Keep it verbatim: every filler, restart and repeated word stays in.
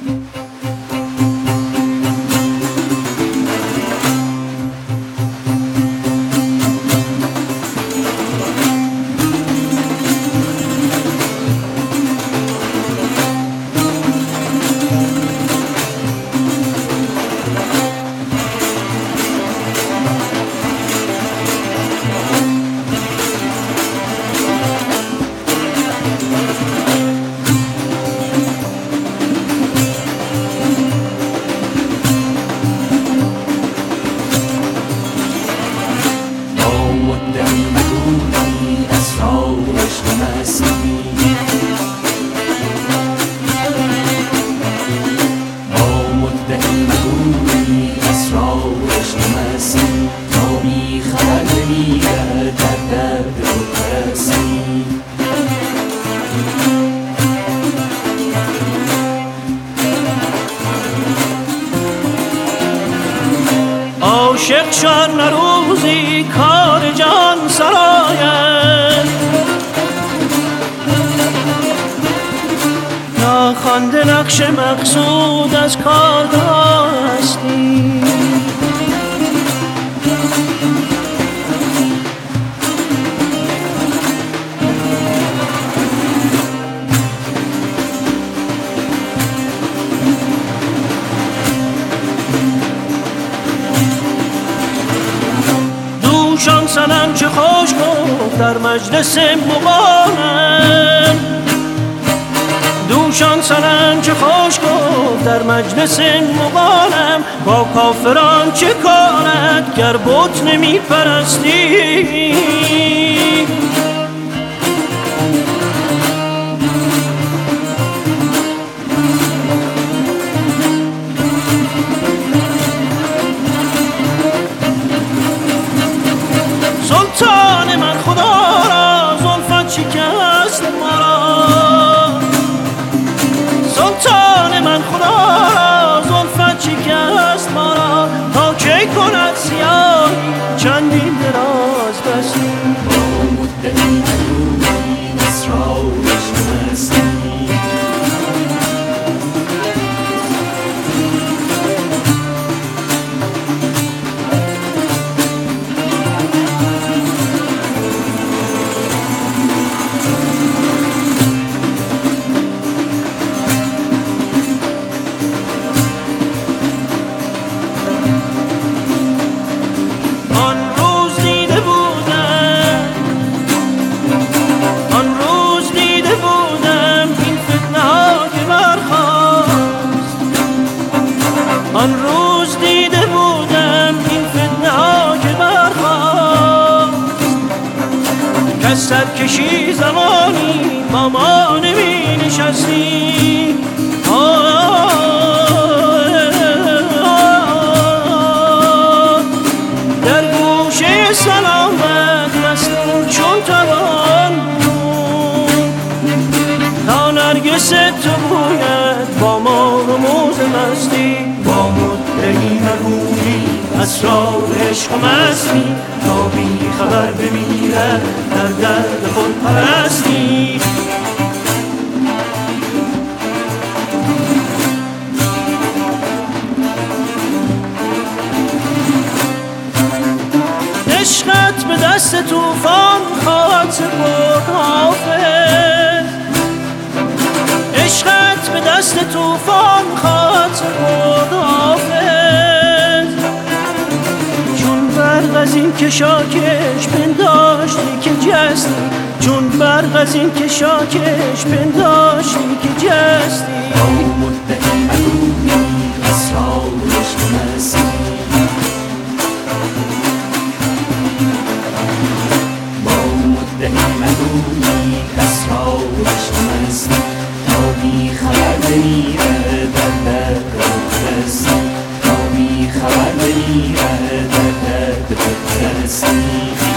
عاشق شان روزی کار جان سراید، ناخوانده نقش مقصود از کارگاه هستی. دوشان سنم چه خوش گفت در مجلس مغانم، دوشان سنم چه خوش گفت در مجلس مغانم. با کافران چه کارد گر بت نمی پرستی؟ سلطان من خدا را زلفت شکست مرا، سلطان من خدا را زلفت شکست مرا. تا کی کند سیاهی چندین دراز دستی؟ با مدعی مدعوی اسرارش نمستی. آن روز دیده بودم این فتنه ها که برخاست، که سرکشی زمانی با ما نمی نشستی. در گوشه سلامت مستور چون توان بود، تا نرگس تو بوید با ما رموز مستی. با مدعی مگویی اسرار عشق و مستی، تا بی خبر بمیرد در درد خود پرستی. عشقت به دست طوفان خواهد سپرد حافظ، عشقت به دست طوفان خواهد سپرد حافظ. چون برق از این کشاکش پنداشتی که جستی، چون برق از این کشاکش پنداشتی که جستی. با مدعی مگویی اسرارش نمستی، با مدعی مگویی اسرارش نمستی. تا بی خبر بمیره در درد بفرستی، تا بی خبر بمیره در درد بفرستی.